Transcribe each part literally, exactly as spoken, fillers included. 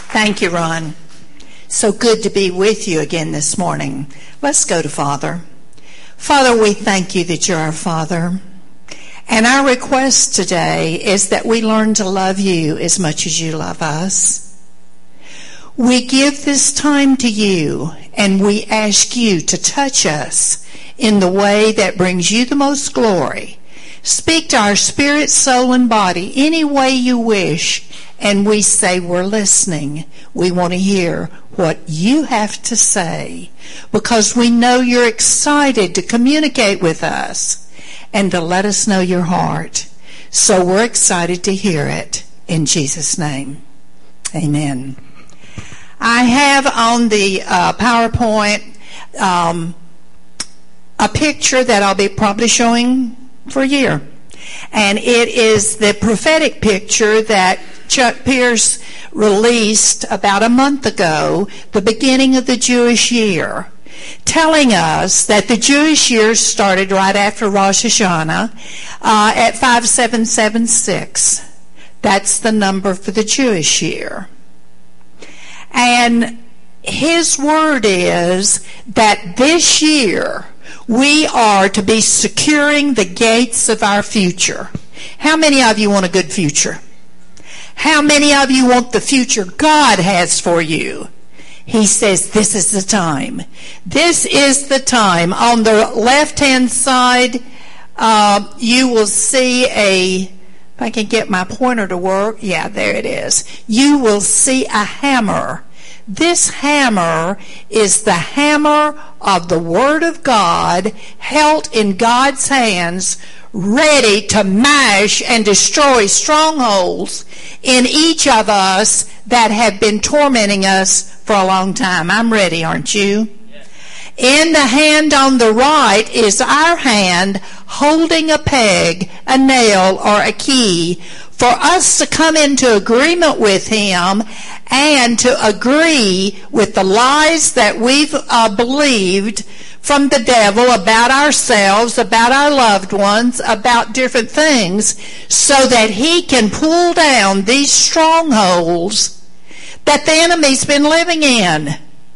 Thank you, Ron. So good to be with you again this morning. Let's go to Father. Father, we thank you that you're our Father. And our request today is that we learn to love you as much as you love us. We give this time to you, and we ask you to touch us in the way that brings you the most glory. Speak to our spirit, soul, and body any way you wish, and we say we're listening. We want to hear what you have to say because we know you're excited to communicate with us and to let us know your heart. So we're excited to hear it in Jesus' name. Amen. I have on the uh, PowerPoint um, a picture that I'll be probably showing for a year. And it is the prophetic picture that Chuck Pierce released about a month ago, the beginning of the Jewish year, telling us that the Jewish year started right after Rosh Hashanah uh, at five seven seven six. That's the number for the Jewish year. And his word is that this year we are to be securing the gates of our future. How many of you want a good future? How many of you want the future God has for you? He says this is the time. This is the time. On the left-hand side, uh, you will see a, if I can get my pointer to work, yeah, there it is. You will see a hammer. This hammer is the hammer of the Word of God held in God's hands, ready to mash and destroy strongholds in each of us that have been tormenting us for a long time. I'm ready, aren't you? Yes. In the hand on the right is our hand holding a peg, a nail, or a key for us to come into agreement with Him and to agree with the lies that we've uh, believed from the devil about ourselves, about our loved ones, about different things, so that he can pull down these strongholds that the enemy's been living in.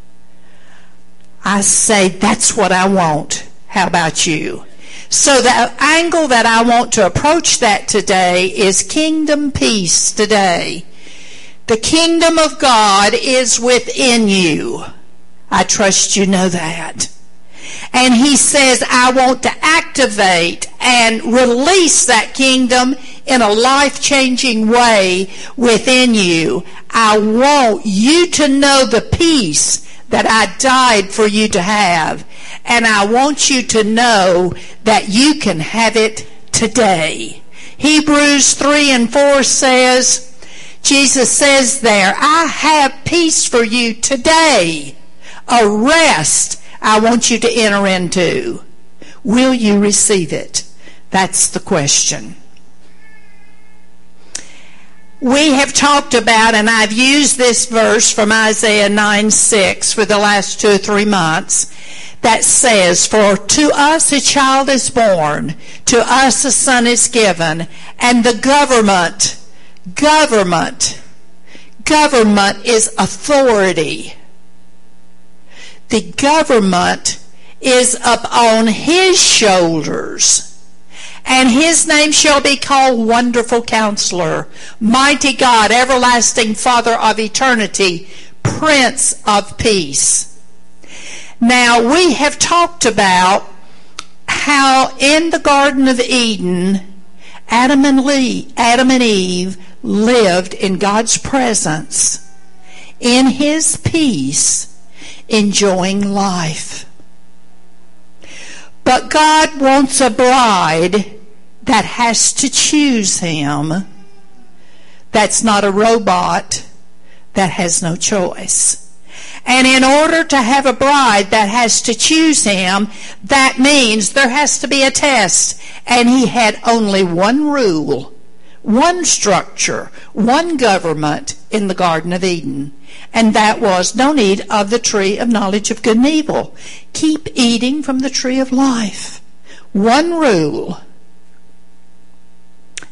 I say, that's what I want. How about you? So the angle that I want to approach that today is kingdom peace today. The kingdom of God is within you. I trust you know that. And he says, I want to activate and release that kingdom in a life-changing way within you. I want you to know the peace that I died for you to have. And I want you to know that you can have it today. Hebrews three and four says, Jesus says there, I have peace for you today. A rest I want you to enter into. Will you receive it? That's the question. We have talked about, and I've used this verse from Isaiah nine six for the last two or three months, that says, for to us a child is born, to us a son is given, and the government, government, government is authority. The government is upon his shoulders. And his name shall be called Wonderful Counselor, Mighty God, Everlasting Father of Eternity, Prince of Peace. Now, we have talked about how in the Garden of Eden, Adam and Lee, Adam and Eve lived in God's presence, in his peace, enjoying life. But God wants a bride that has to choose him. That's not a robot that has no choice. And in order to have a bride that has to choose him, that means there has to be a test. And he had only one rule, one structure, one government in the Garden of Eden. And that was, don't eat of the tree of knowledge of good and evil. Keep eating from the tree of life. One rule.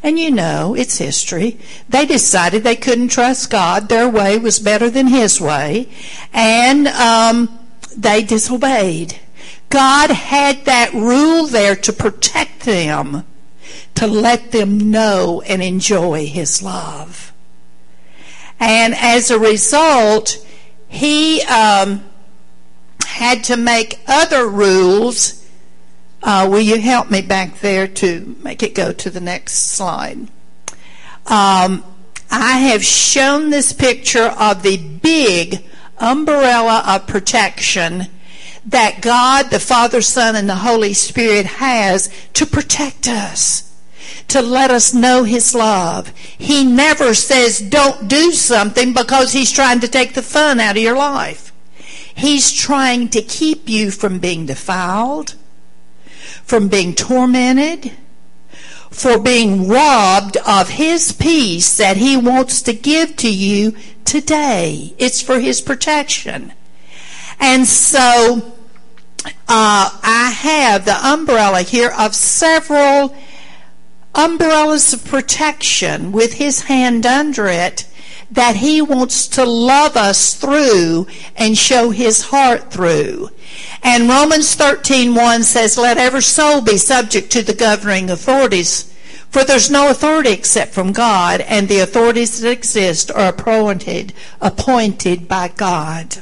And you know, it's history. They decided they couldn't trust God. Their way was better than his way. And um, they disobeyed. God had that rule there to protect them, to let them know and enjoy his love. And as a result, he um, had to make other rules. Uh, will you help me back there to make it go to the next slide? Um, I have shown this picture of the big umbrella of protection that God, the Father, Son, and the Holy Spirit has to protect us, to let us know his love. He never says don't do something because he's trying to take the fun out of your life. He's trying to keep you from being defiled, from being tormented, for being robbed of his peace that he wants to give to you today. It's for his protection. And so uh, I have the umbrella here of several umbrellas of protection with his hand under it that he wants to love us through and show his heart through. And Romans thirteen one says, let every soul be subject to the governing authorities, for there's no authority except from God, and the authorities that exist are appointed, appointed by God.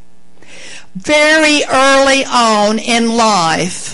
Very early on in life,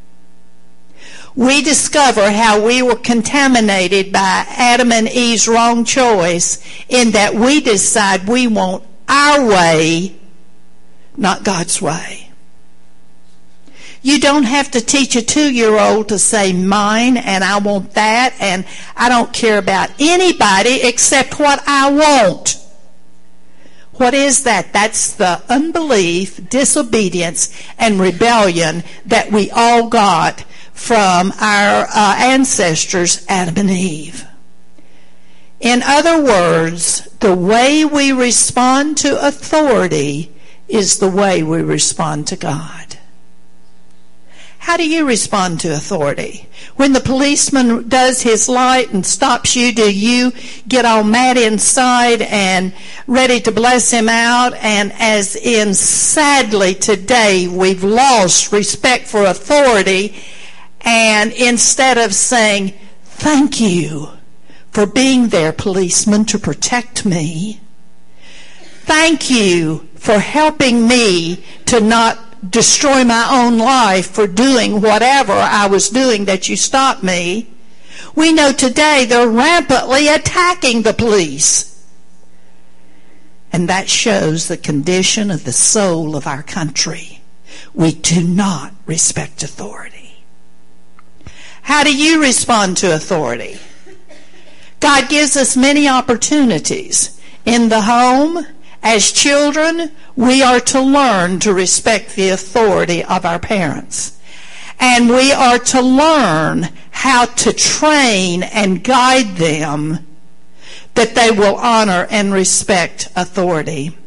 we discover how we were contaminated by Adam and Eve's wrong choice, in that we decide we want our way, not God's way. You don't have to teach a two-year-old to say mine and I want that and I don't care about anybody except what I want. What is that? That's the unbelief, disobedience, and rebellion that we all got from our uh, ancestors, Adam and Eve. In other words, the way we respond to authority is the way we respond to God. How do you respond to authority? When the policeman does his light and stops you, do you get all mad inside and ready to bless him out? And as in sadly today, we've lost respect for authority, and instead of saying, thank you for being there, policeman, to protect me. Thank you for helping me to not destroy my own life for doing whatever I was doing that you stopped me. We know today they're rampantly attacking the police. And that shows the condition of the soul of our country. We do not respect authority. How do you respond to authority? God gives us many opportunities. In the home, as children, we are to learn to respect the authority of our parents. And we are to learn how to train and guide them that they will honor and respect authority.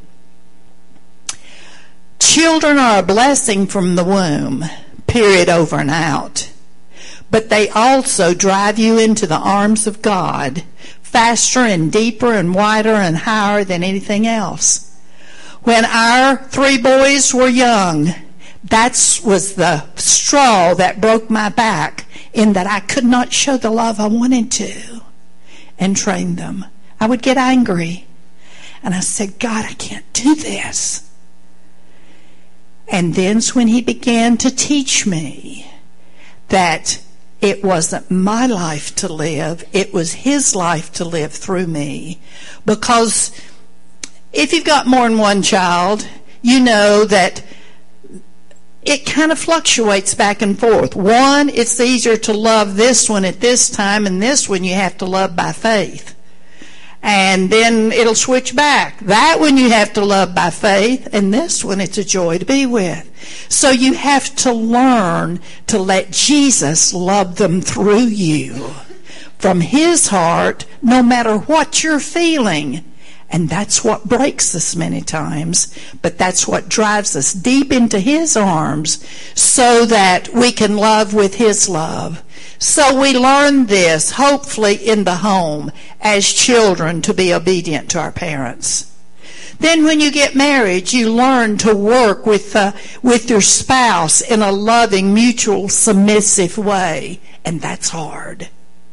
Children are a blessing from the womb, period, over and out. But they also drive you into the arms of God faster and deeper and wider and higher than anything else. When our three boys were young, that was the straw that broke my back, in that I could not show the love I wanted to and train them. I would get angry. And I said, God, I can't do this. And then's when he began to teach me that it wasn't my life to live, it was his life to live through me. Because if you've got more than one child, you know that it kind of fluctuates back and forth. One, it's easier to love this one at this time, and this one you have to love by faith. And then it'll switch back. That one you have to love by faith, and this one it's a joy to be with. So you have to learn to let Jesus love them through you from his heart, no matter what you're feeling. And that's what breaks us many times, but that's what drives us deep into his arms so that we can love with his love, So we learn this, hopefully in the home, as children, to be obedient to our parents. Then when you get married, you learn to work with uh, with your spouse in a loving, mutual, submissive way. And that's hard.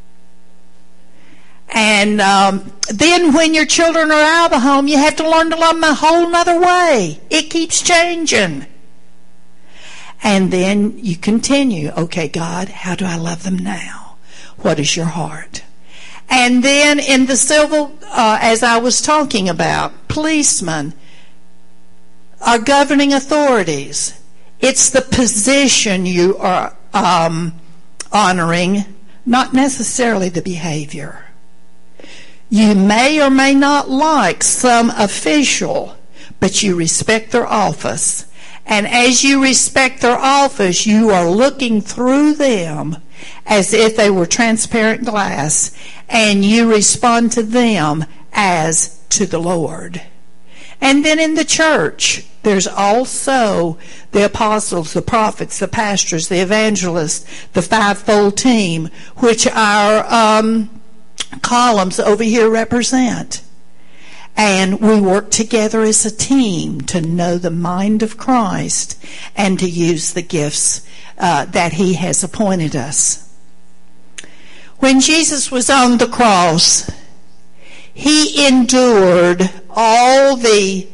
And um, then when your children are out of the home, you have to learn to love them a whole nother way. It keeps changing. And then you continue. Okay, God, how do I love them now? What is your heart? And then in the civil, uh, as I was talking about, policemen, our governing authorities, it's the position you are um, honoring, not necessarily the behavior. You may or may not like some official, but you respect their office. And as you respect their office, you are looking through them as if they were transparent glass, and you respond to them as to the Lord. And then in the church, there's also the apostles, the prophets, the pastors, the evangelists, the fivefold team, which our um, columns over here represent. And we work together as a team to know the mind of Christ and to use the gifts uh, that He has appointed us. When Jesus was on the cross, He endured all the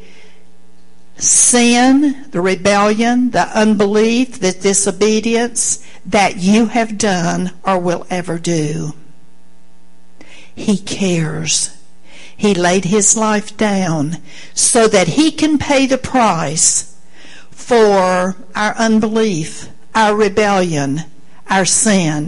sin, the rebellion, the unbelief, the disobedience that you have done or will ever do. He cares. He laid His life down so that He can pay the price for our unbelief, our rebellion, our sin.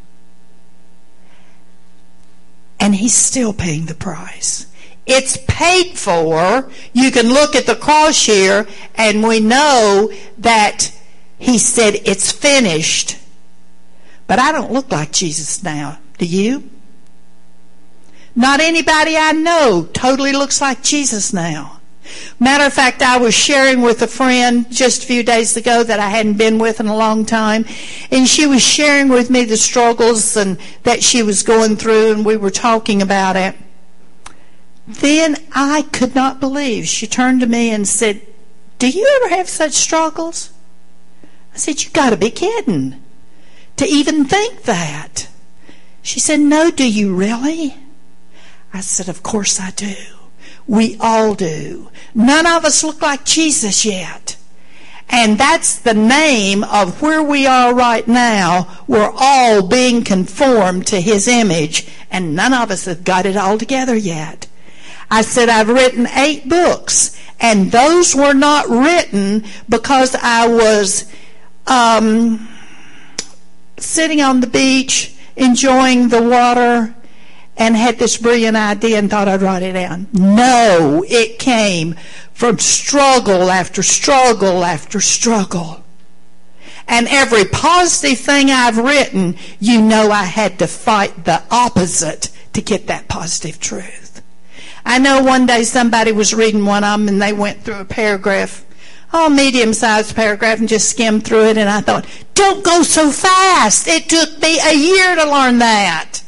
And He's still paying the price. It's paid for. You can look at the cross here and we know that He said it's finished. But I don't look like Jesus now. Do you? Not anybody I know totally looks like Jesus now. Matter of fact, I was sharing with a friend just a few days ago that I hadn't been with in a long time, and she was sharing with me the struggles and that she was going through, and we were talking about it. Then I could not believe. She turned to me and said, "Do you ever have such struggles?" I said, "You got to be kidding to even think that." She said, "No, do you really?" I said, "Of course I do. We all do. None of us look like Jesus yet." And that's the name of where we are right now. We're all being conformed to His image, and none of us have got it all together yet. I said, I've written eight books, and those were not written because I was um, sitting on the beach, enjoying the water, and had this brilliant idea and thought I'd write it down. No, it came from struggle after struggle after struggle. And every positive thing I've written, you know I had to fight the opposite to get that positive truth. I know one day somebody was reading one of them and they went through a paragraph, oh, medium-sized paragraph, and just skimmed through it, and I thought, don't go so fast. It took me a year to learn that.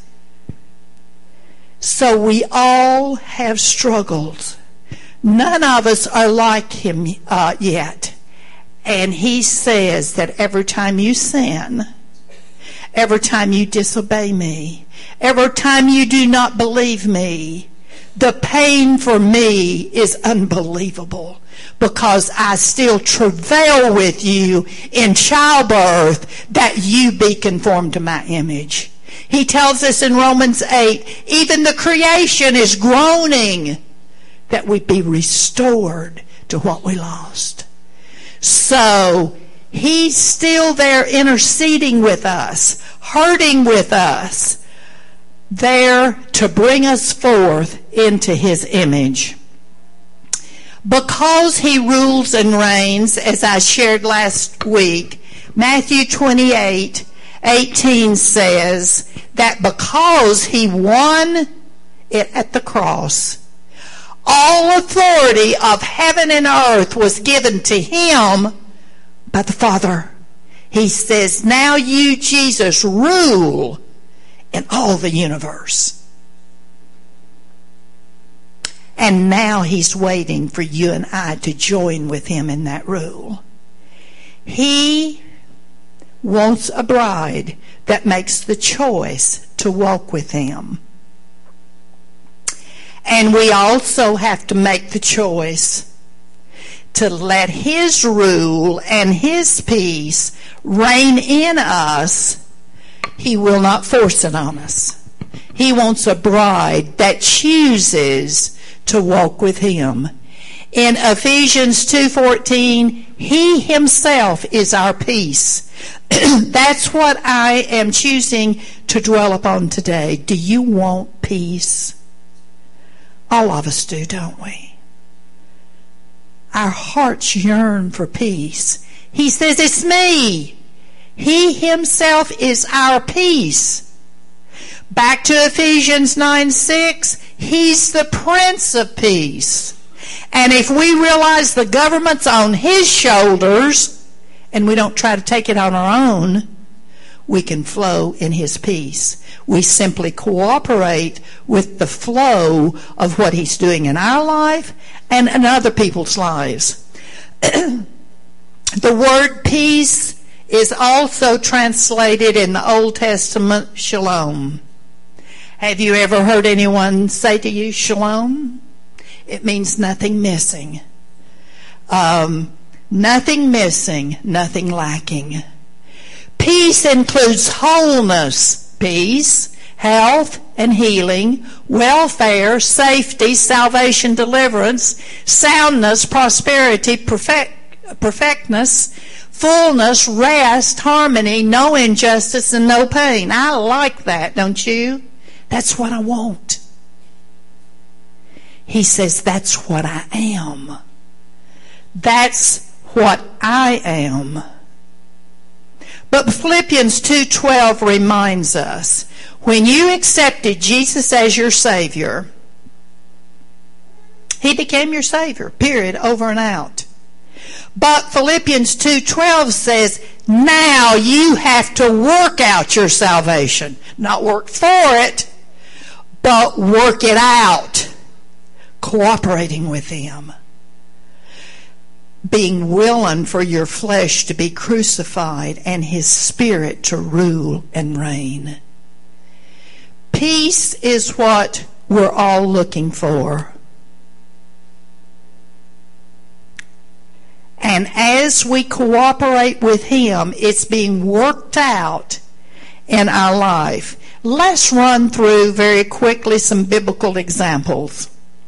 So we all have struggled. None of us are like Him uh, yet. And He says that every time you sin, every time you disobey me, every time you do not believe me, the pain for me is unbelievable, because I still travail with you in childbirth that you be conformed to my image. He tells us in Romans eight, even the creation is groaning that we be restored to what we lost. So He's still there interceding with us, hurting with us, there to bring us forth into His image. Because He rules and reigns, as I shared last week, Matthew twenty-eight eighteen says that because He won it at the cross, all authority of heaven and earth was given to Him by the Father. He says, now you, Jesus, rule in all the universe. And now he's waiting for you and I to join with him in that rule. He wants a bride that makes the choice to walk with him. And we also have to make the choice to let his rule and his peace reign in us. He will not force it on us. He wants a bride that chooses to walk with him. In Ephesians two fourteen, he himself is our peace. That's what I am choosing to dwell upon today. Do you want peace? All of us do, don't we? Our hearts yearn for peace. He says, it's me. He himself is our peace. Back to Ephesians nine six, he's the Prince of Peace. And if we realize the government's on his shoulders and we don't try to take it on our own, we can flow in his peace. We simply cooperate with the flow of what he's doing in our life and in other people's lives. The word peace is also translated in the Old Testament shalom. Have you ever heard anyone say to you shalom? It means nothing missing. Um, nothing missing, nothing lacking. Peace includes wholeness, peace, health and healing, welfare, safety, salvation, deliverance, soundness, prosperity, perfect, perfectness, fullness, rest, harmony, no injustice, and no pain. I like that, don't you? That's what I want. He says, that's what I am. That's what I am. But Philippians two twelve reminds us, when you accepted Jesus as your Savior, he became your Savior, period, over and out. But Philippians two twelve says, now you have to work out your salvation. Not work for it, but work it out. Cooperating with him. Being willing for your flesh to be crucified and his spirit to rule and reign. Peace is what we're all looking for. And as we cooperate with him, it's being worked out in our life. Let's run through very quickly some biblical examples.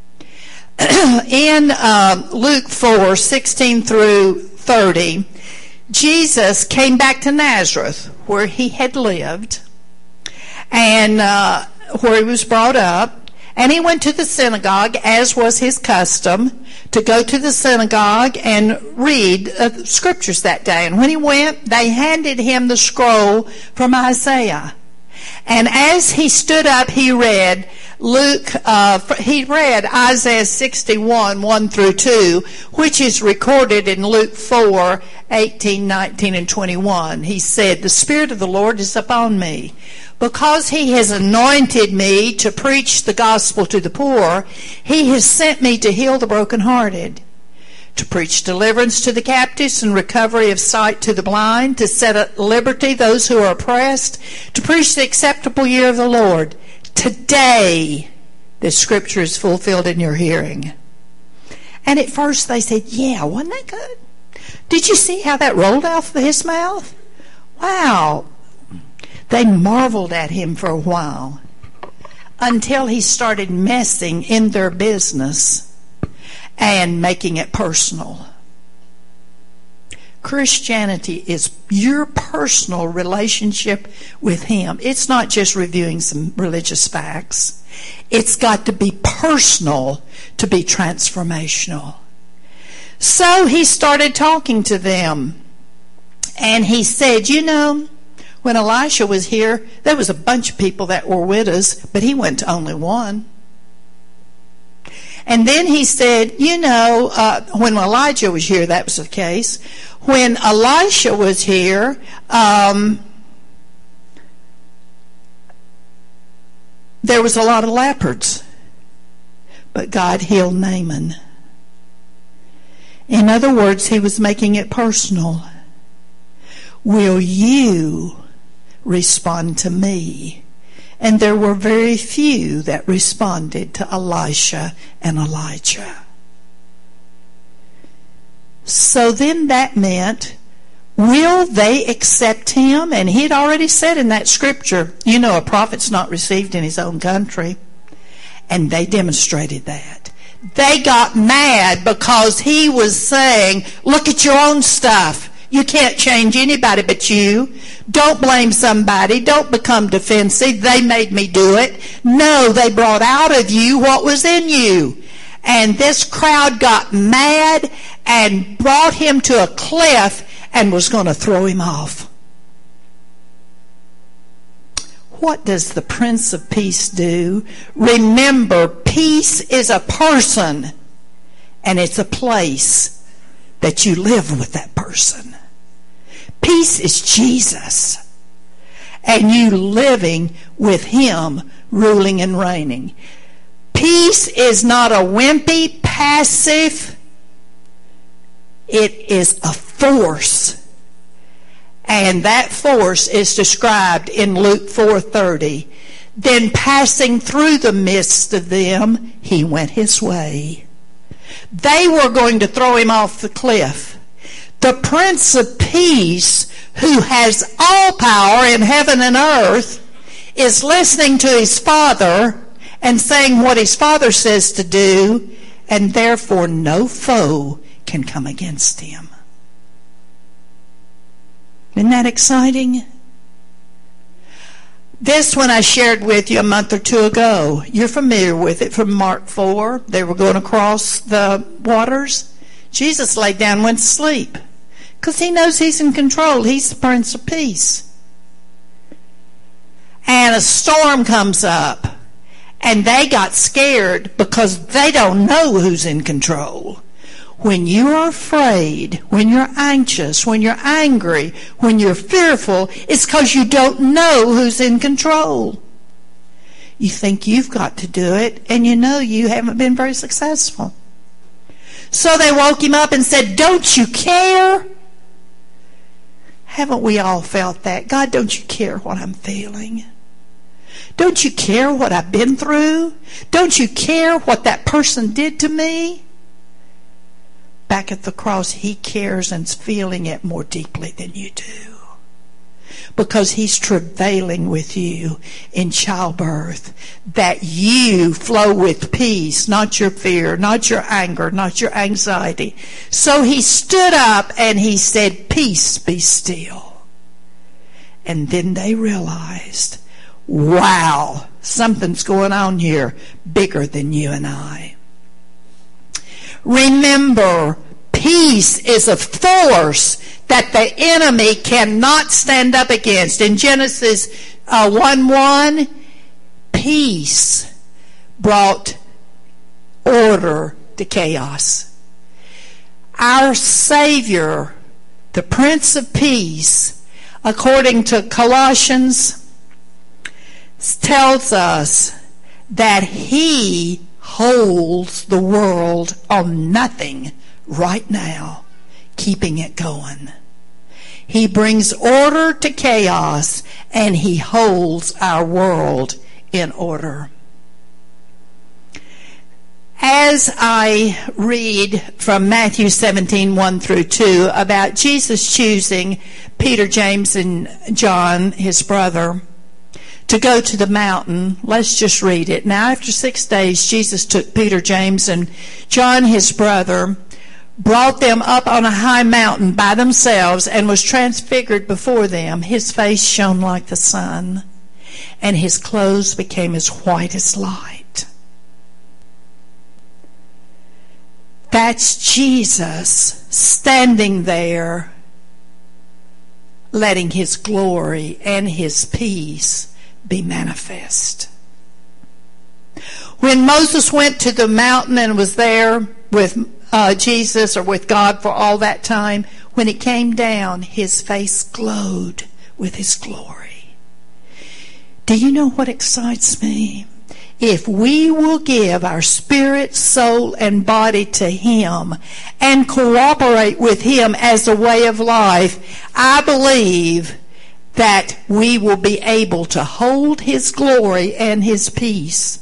In uh, Luke four sixteen through thirty, Jesus came back to Nazareth, where he had lived, and uh, where he was brought up, and he went to the synagogue, as was his custom, to go to the synagogue and read uh, scriptures that day. And when he went, they handed him the scroll from Isaiah. And as he stood up, he read Luke. Uh, he read Isaiah sixty-one, one through two, which is recorded in Luke four, eighteen, nineteen, and twenty-one. He said, "The Spirit of the Lord is upon me, because he has anointed me to preach the gospel to the poor. He has sent me to heal the brokenhearted, to preach deliverance to the captives and recovery of sight to the blind, to set at liberty those who are oppressed, to preach the acceptable year of the Lord." Today, this scripture is fulfilled in your hearing. And at first they said, yeah, wasn't that good? Did you see how that rolled off of his mouth? Wow. They marveled at him for a while until he started messing in their business and making it personal. Christianity is your personal relationship with him. It's not just reviewing some religious facts. It's got to be personal to be transformational. So he started talking to them. And he said, you know, when Elisha was here, there was a bunch of people that were widows, but he went to only one. And then he said, you know, uh, when Elijah was here, that was the case. When Elisha was here, um, there was a lot of leopards. But God healed Naaman. In other words, he was making it personal. Will you respond to me? And there were very few that responded to Elisha and Elijah. So then that meant, will they accept him? And he had already said in that scripture, you know, a prophet's not received in his own country. And they demonstrated that. They got mad because he was saying, look at your own stuff. You can't change anybody but you. Don't blame somebody. Don't become defensive. They made me do it. No, they brought out of you what was in you. And this crowd got mad and brought him to a cliff and was going to throw him off. What does the Prince of Peace do? Remember, peace is a person, and it's a place that you live with that person. Peace is Jesus, and you living with him, ruling and reigning. Peace is not a wimpy, passive. It is a force. And that force is described in Luke four thirty. Then passing through the midst of them, he went his way. They were going to throw him off the cliff. The Prince of Peace, who has all power in heaven and earth, is listening to his Father and saying what his Father says to do, and therefore no foe can come against him. Isn't that exciting? This one I shared with you a month or two ago. You're familiar with it from Mark four. They were going across the waters. Jesus laid down and went to sleep because he knows he's in control. He's the Prince of Peace. And a storm comes up, and they got scared because they don't know who's in control. When you are afraid, when you're anxious, when you're angry, when you're fearful, it's because you don't know who's in control. You think you've got to do it, and you know you haven't been very successful. So they woke him up and said, don't you care? Haven't we all felt that? God, don't you care what I'm feeling? Don't you care what I've been through? Don't you care what that person did to me? Back at the cross, he cares and's feeling it more deeply than you do. Because he's travailing with you in childbirth, that you flow with peace, not your fear, not your anger, not your anxiety. So he stood up and he said, peace, be still. And then they realized, wow, something's going on here bigger than you and I. Remember, peace is a force that the enemy cannot stand up against. In Genesis uh, one one, peace brought order to chaos. Our Savior, the Prince of Peace, according to Colossians, tells us that he holds the world on nothing right now, keeping it going. He brings order to chaos, and he holds our world in order. As I read from Matthew seventeen, one through two, about Jesus choosing Peter, James, and John, his brother, to go to the mountain, let's just read it. Now, after six days, Jesus took Peter, James, and John, his brother, brought them up on a high mountain by themselves, and was transfigured before them. His face shone like the sun, and his clothes became as white as light. That's Jesus standing there, letting his glory and his peace be manifest. When Moses went to the mountain and was there with uh, Jesus or with God for all that time, when he came down, his face glowed with his glory. Do you know what excites me? If we will give our spirit, soul, and body to him and cooperate with him as a way of life, I believe that we will be able to hold his glory and his peace.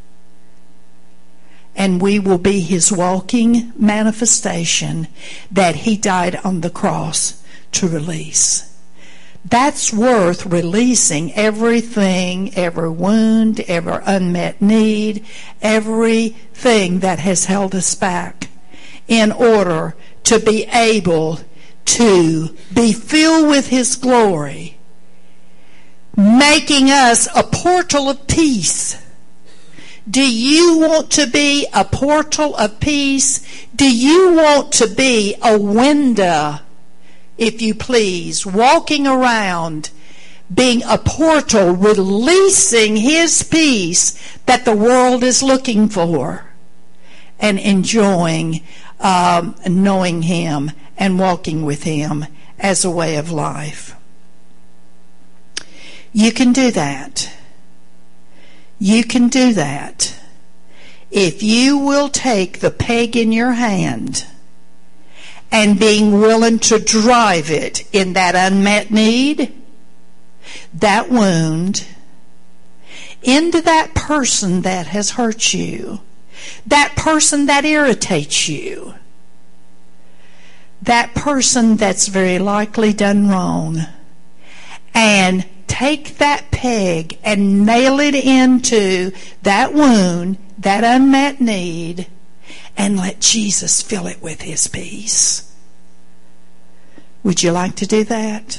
And we will be his walking manifestation that he died on the cross to release. That's worth releasing everything, every wound, every unmet need, everything that has held us back in order to be able to be filled with his glory, making us a portal of peace. Do you want to be a portal of peace? Do you want to be a window, if you please, walking around, being a portal, releasing his peace that the world is looking for, and enjoying um, knowing him and walking with him as a way of life? You can do that. You can do that if you will take the peg in your hand and being willing to drive it in that unmet need, that wound, into that person that has hurt you, that person that irritates you, that person that's very likely done wrong, and take that peg and nail it into that wound, that unmet need, and let Jesus fill it with his peace. Would you like to do that?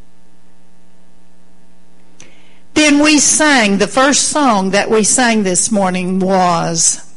Then we sang, the first song that we sang this morning was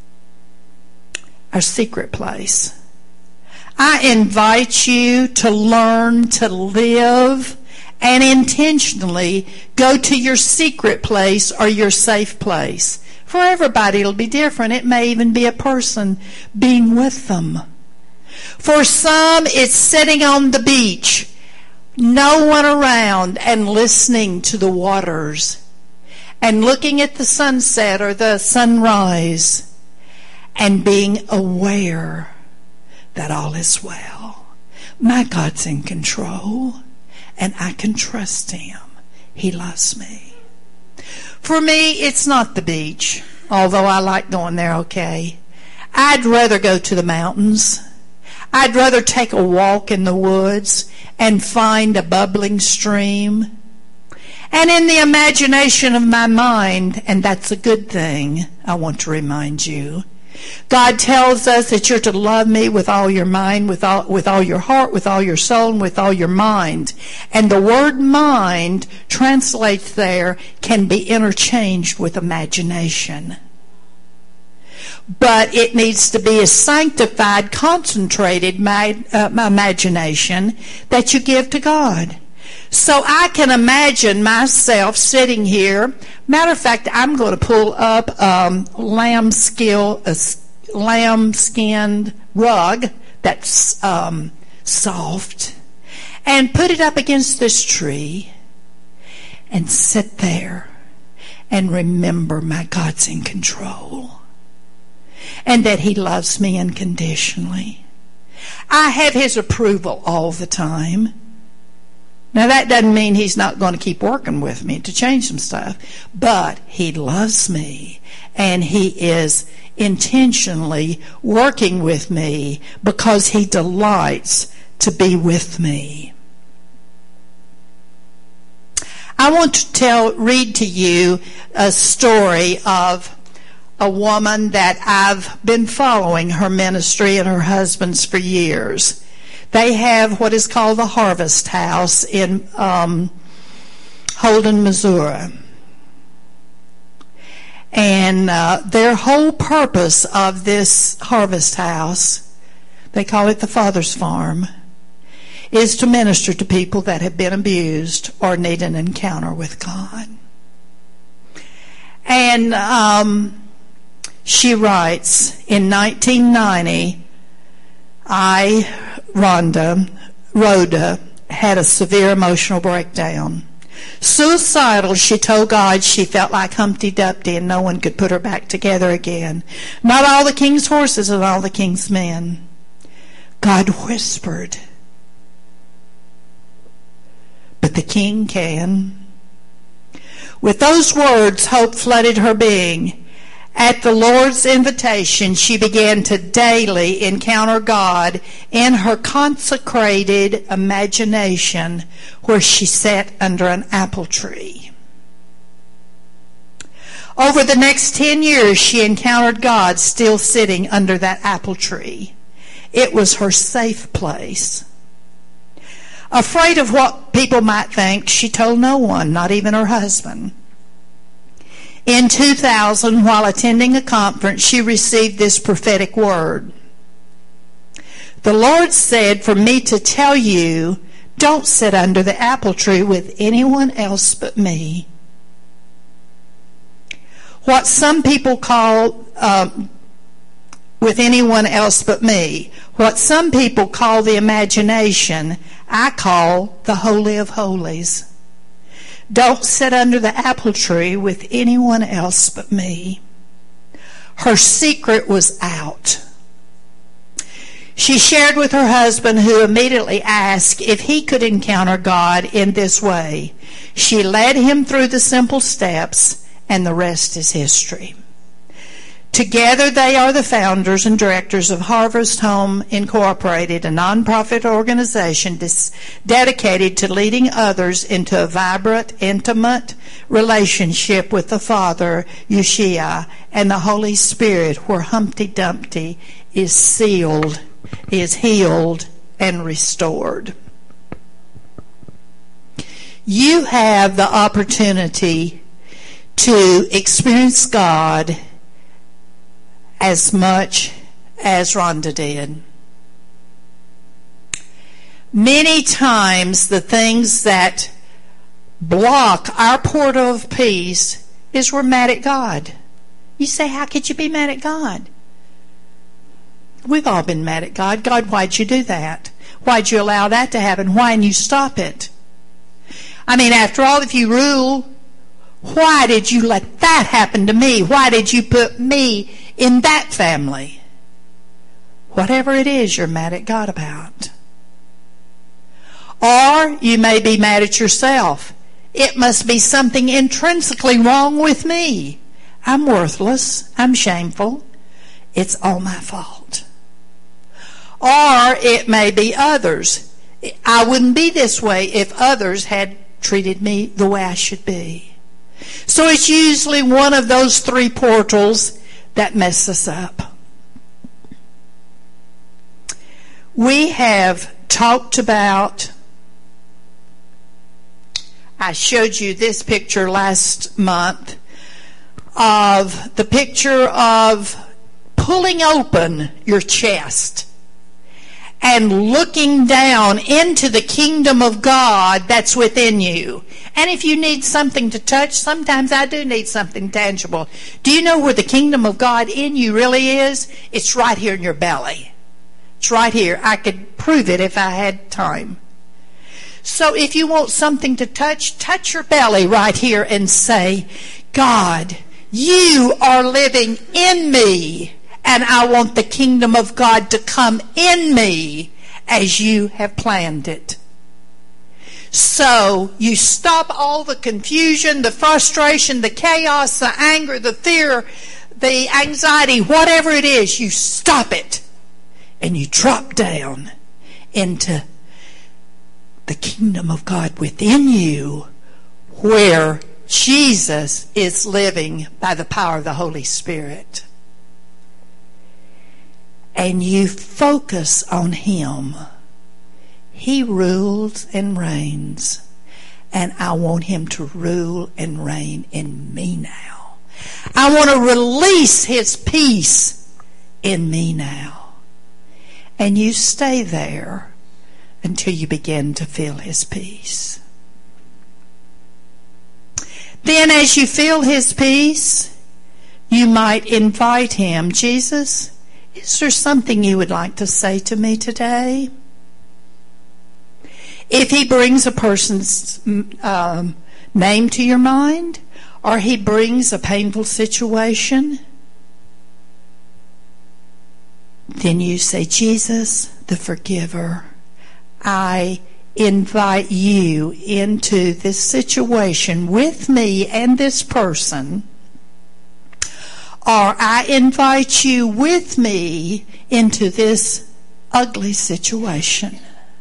Our Secret Place. I invite you to learn to live and intentionally go to your secret place or your safe place. For everybody it'll be different. It may even be a person being with them. For some it's sitting on the beach, no one around, and listening to the waters and looking at the sunset or the sunrise and being aware that all is well. My God's in control. And I can trust him. He loves me. For me, it's not the beach, although I like going there okay. I'd rather go to the mountains. I'd rather take a walk in the woods and find a bubbling stream. And in the imagination of my mind, and that's a good thing, I want to remind you, God tells us that you're to love me with all your mind, with all, with all your heart, with all your soul, and with all your mind. And the word mind translates there can be interchanged with imagination. But it needs to be a sanctified, concentrated my, uh, my imagination that you give to God. So I can imagine myself sitting here. Matter of fact, I'm going to pull up um, lamb skill, a lamb-skinned rug that's um, soft, and put it up against this tree and sit there and remember my God's in control and that he loves me unconditionally. I have his approval all the time. Now, that doesn't mean he's not going to keep working with me to change some stuff, but he loves me, and he is intentionally working with me because he delights to be with me. I want to tell, read to you a story of a woman that I've been following her ministry and her husband's for years. They have what is called the Harvest House in um, Holden, Missouri. And uh, their whole purpose of this Harvest House, they call it the Father's Farm, is to minister to people that have been abused or need an encounter with God. And um, she writes, in nineteen ninety, I, Rhonda, Rhoda, had a severe emotional breakdown. Suicidal, she told God she felt like Humpty Dumpty and no one could put her back together again. Not all the king's horses and all the king's men. God whispered, but the king can. With those words, hope flooded her being. At the Lord's invitation, she began to daily encounter God in her consecrated imagination where she sat under an apple tree. Over the next ten years, she encountered God still sitting under that apple tree. It was her safe place. Afraid of what people might think, she told no one, not even her husband. In two thousand, while attending a conference, she received this prophetic word. The Lord said for me to tell you, don't sit under the apple tree with anyone else but me. What some people call, uh, with anyone else but me, what some people call the imagination, I call the Holy of Holies. Don't sit under the apple tree with anyone else but me. Her secret was out. She shared with her husband, who immediately asked if he could encounter God in this way. She led him through the simple steps, and the rest is history. Together, they are the founders and directors of Harvest Home Incorporated, a nonprofit organization dis- dedicated to leading others into a vibrant, intimate relationship with the Father, Yeshua, and the Holy Spirit, where Humpty Dumpty is sealed, is healed, and restored. You have the opportunity to experience God as much as Rhonda did. Many times the things that block our portal of peace is we're mad at God. You say, how could you be mad at God? We've all been mad at God. God, why'd you do that? Why'd you allow that to happen? Why didn't you stop it? I mean, after all, if you rule, why did you let that happen to me? Why did you put me in that family? Whatever it is you're mad at God about. Or you may be mad at yourself. It must be something intrinsically wrong with me. I'm worthless. I'm shameful. It's all my fault. Or it may be others. I wouldn't be this way if others had treated me the way I should be. So it's usually one of those three portals that mess us up. We have talked about, I showed you this picture last month of the picture of pulling open your chest and looking down into the kingdom of God that's within you. And if you need something to touch, sometimes I do need something tangible. Do you know where the kingdom of God in you really is? It's right here in your belly. It's right here. I could prove it if I had time. So if you want something to touch, touch your belly right here and say, God, you are living in me, and I want the kingdom of God to come in me as you have planned it. So you stop all the confusion, the frustration, the chaos, the anger, the fear, the anxiety, whatever it is, you stop it and you drop down into the kingdom of God within you, where Jesus is living by the power of the Holy Spirit. And you focus on Him. He rules and reigns, and I want Him to rule and reign in me now. I want to release His peace in me now. And you stay there until you begin to feel His peace. Then as you feel His peace, You might invite him, Jesus, is there something you would like to say to me today? If he brings a person's um, name to your mind, or he brings a painful situation, then you say, Jesus, the forgiver, I invite you into this situation with me and this person, or I invite you with me into this ugly situation.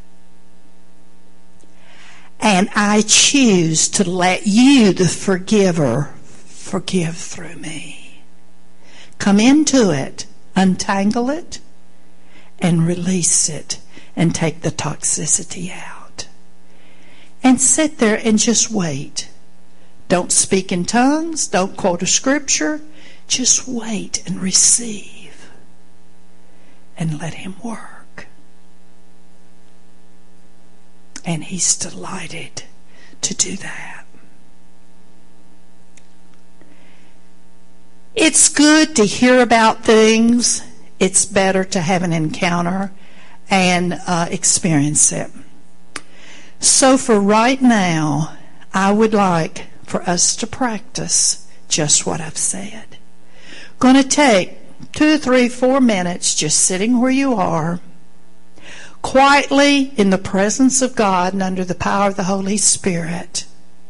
And I choose to let you, the forgiver, forgive through me. Come into it, untangle it, and release it, and take the toxicity out. And sit there and just wait. Don't speak in tongues. Don't quote a scripture. Just wait and receive. And let him work. And he's delighted to do that. It's good to hear about things. It's better to have an encounter and uh, experience it. So for right now, I would like for us to practice just what I've said. Going to take two, three, four minutes just sitting where you are, quietly in the presence of God and under the power of the Holy Spirit.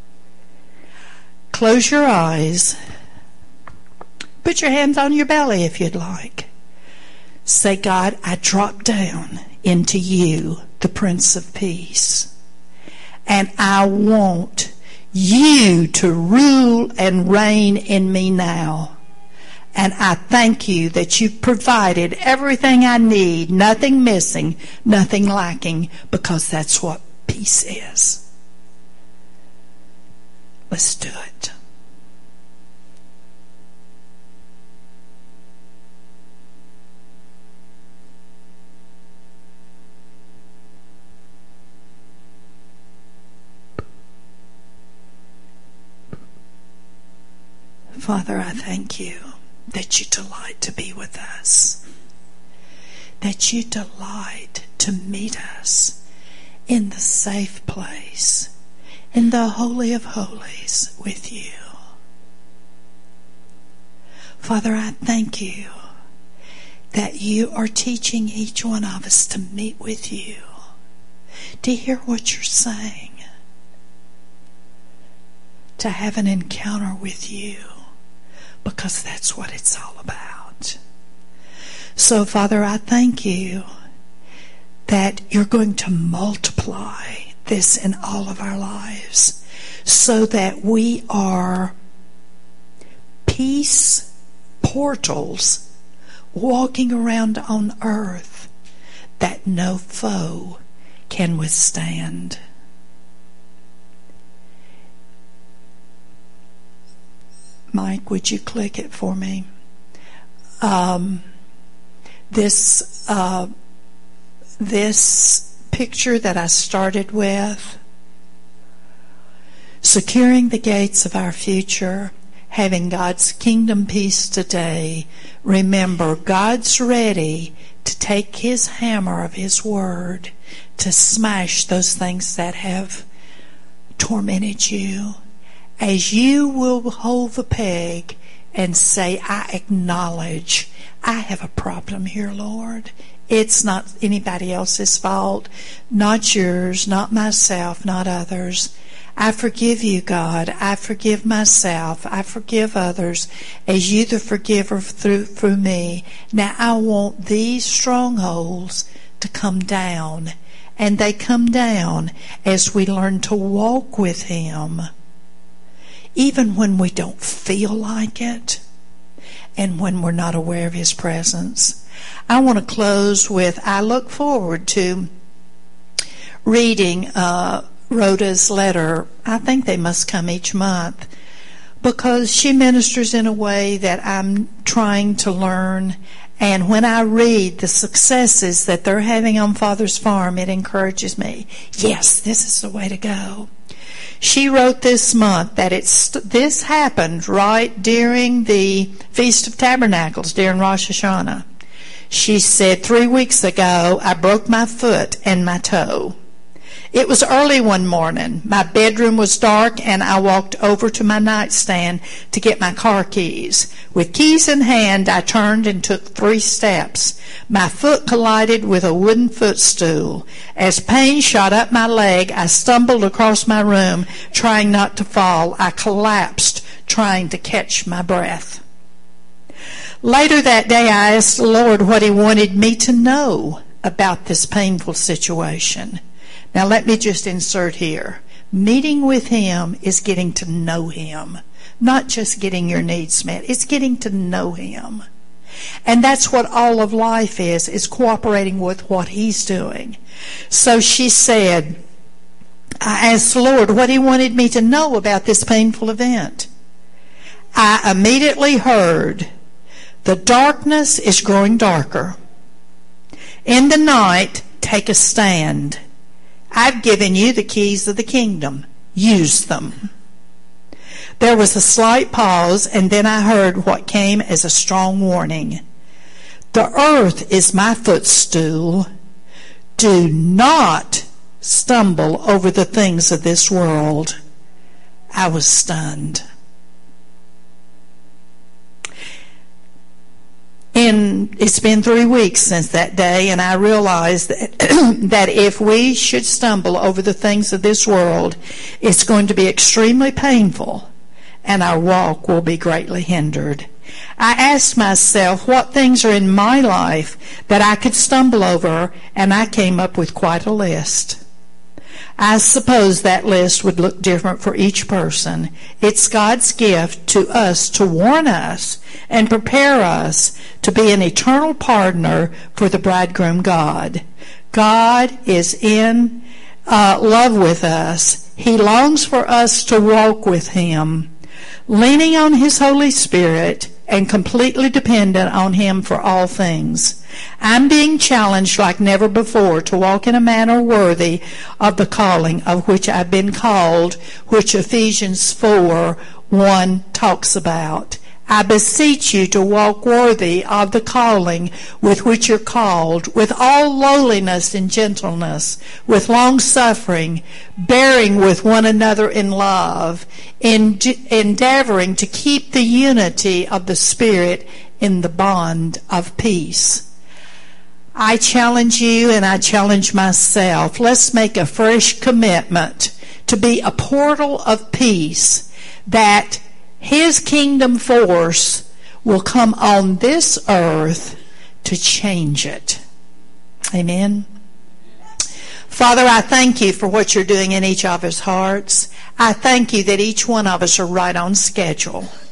Close your eyes. Put your hands on your belly if you'd like. Say, God, I drop down into you, the Prince of Peace. And I want you to rule and reign in me now. And I thank you that you've provided everything I need, nothing missing, nothing lacking, because that's what peace is. Let's do it. Father, I thank you that you delight to be with us, that you delight to meet us in the safe place, in the Holy of Holies with you. Father, I thank you that you are teaching each one of us to meet with you, to hear what you're saying, to have an encounter with you, because that's what it's all about. So, Father, I thank you that you're going to multiply this in all of our lives so that we are peace portals walking around on earth that no foe can withstand. Mike, would you click it for me? Um, this uh, this picture that I started with, securing the gates of our future, having God's kingdom peace today. Remember, God's ready to take his hammer of his word to smash those things that have tormented you. As you will hold the peg and say, I acknowledge I have a problem here, Lord. It's not anybody else's fault, not yours, not myself, not others. I forgive you, God. I forgive myself. I forgive others as you the forgiver through, through me. Now I want these strongholds to come down. And they come down as we learn to walk with him. Even when we don't feel like it, and when we're not aware of his presence. I want to close with, I look forward to reading uh, Rhoda's letter. I think they must come each month, because she ministers in a way that I'm trying to learn. And when I read the successes that they're having on Father's Farm, it encourages me. Yes, this is the way to go. She wrote this month that it's this happened right during the Feast of Tabernacles, during Rosh Hashanah. She said, three weeks ago, I broke my foot and my toe. It was early one morning. My bedroom was dark, and I walked over to my nightstand to get my car keys. With keys in hand, I turned and took three steps. My foot collided with a wooden footstool. As pain shot up my leg, I stumbled across my room, trying not to fall. I collapsed, trying to catch my breath. Later that day, I asked the Lord what He wanted me to know about this painful situation. Now let me just insert here. Meeting with Him is getting to know Him. Not just getting your needs met. It's getting to know Him. And that's what all of life is, is cooperating with what He's doing. So she said, I asked the Lord what He wanted me to know about this painful event. I immediately heard, the darkness is growing darker. In the night, take a stand. I've given you the keys of the kingdom. Use them. There was a slight pause, and then I heard what came as a strong warning. The earth is my footstool. Do not stumble over the things of this world. I was stunned. And it's been three weeks since that day, and I realized that, that if we should stumble over the things of this world, it's going to be extremely painful, and our walk will be greatly hindered. I asked myself what things are in my life that I could stumble over, and I came up with quite a list. I suppose that list would look different for each person. It's God's gift to us to warn us and prepare us to be an eternal partner for the bridegroom God. God is in uh, love with us. He longs for us to walk with Him, leaning on His Holy Spirit and completely dependent on Him for all things. I'm being challenged like never before to walk in a manner worthy of the calling of which I've been called, which Ephesians four one talks about. I beseech you to walk worthy of the calling with which you're called, with all lowliness and gentleness, with long-suffering, bearing with one another in love, en- endeavoring to keep the unity of the Spirit in the bond of peace. I challenge you and I challenge myself. Let's make a fresh commitment to be a portal of peace, that His kingdom force will come on this earth to change it. Amen. Father, I thank you for what you're doing in each of us hearts. I thank you that each one of us are right on schedule.